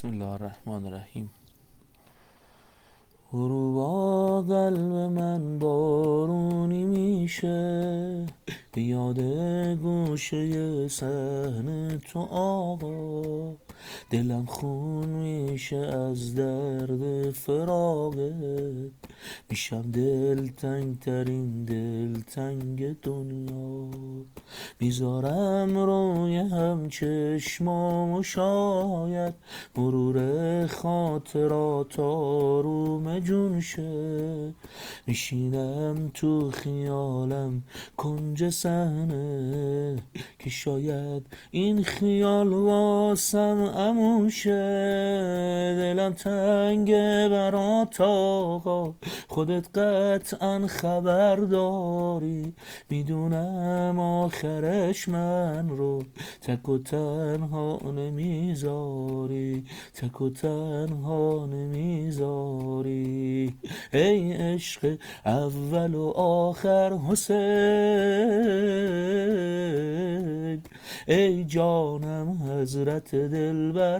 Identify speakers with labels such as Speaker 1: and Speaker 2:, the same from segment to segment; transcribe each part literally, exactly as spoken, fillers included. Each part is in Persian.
Speaker 1: بسم الله الرحمن الرحیم. غروبا قلب من بارونی میشه، به یاد گوشه صحنه تو آقا. دلم خون میشه از درد فراقت، میشم دلتنگ ترین دلتنگ دنیا. میذارم روی هم چشمام و شاید مرور خاطرات آروم جون شه. میشینم تو خیالم کنج صحنه، که شاید این خیال واسم اموشه. دلم تنگه برات آقا، خودت قطعا خبر داری. میدونم آخرش من رو تک و تنها نمیذاری، تک و تنها نمیذاری. ای عشق اول و آخر حسین، ای جانم حضرت دلبر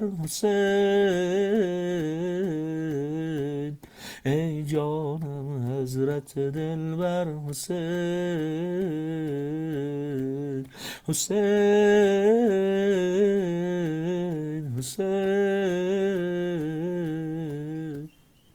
Speaker 1: حسین، ای جانم حضرت دلبر حسین، حسین حسین.